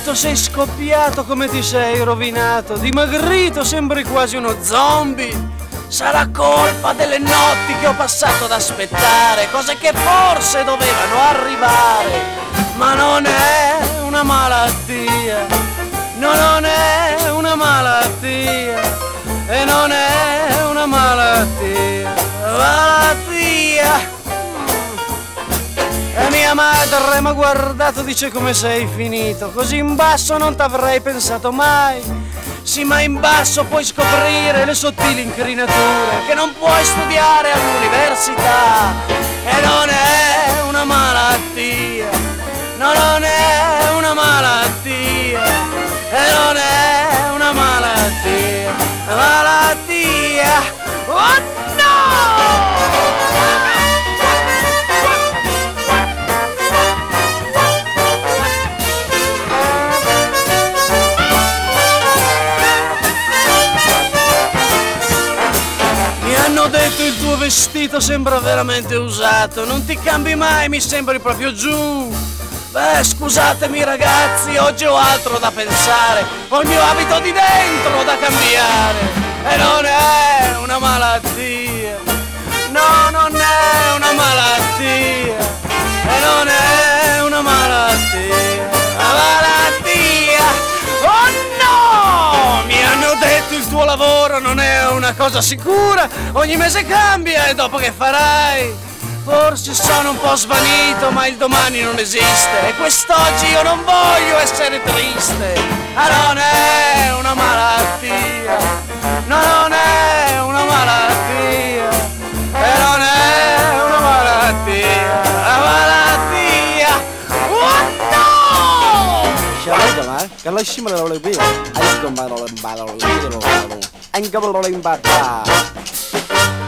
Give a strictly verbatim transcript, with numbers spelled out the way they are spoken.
quanto sei scoppiato, come ti sei rovinato. Dimagrito, sembri quasi uno zombie. Sarà colpa delle notti che ho passato ad aspettare cose che forse dovevano arrivare. Ma non è una malattia, no, non è una malattia, e non è una malattia, malattia. E mia madre m'ha guardato, dice: come sei finito, così in basso non t'avrei pensato mai. Sì, ma in basso puoi scoprire le sottili incrinature che non puoi studiare all'università. E non è una malattia, no, non è una malattia, e non è una malattia, malattia, oh no! Hanno detto il tuo vestito sembra veramente usato, non ti cambi mai, mi sembri proprio giù. Beh, scusatemi ragazzi, oggi ho altro da pensare, ho il mio abito di dentro da cambiare. E non è una malattia, no, non è una malattia, e non è una malattia, una malattia, oh no! Mi hanno detto il tuo lavoro non è una cosa sicura, ogni mese cambia e dopo che farai? Forse sono un po' svanito, ma il domani non esiste e quest'oggi io non voglio essere triste. Ah, non è una malattia, no, non è una malattia, e non è una malattia, una malattia, oh no! Shalom, man. Kalau shimmer lo lebih, ayo kembali lo balo lo lo, angkat lo lo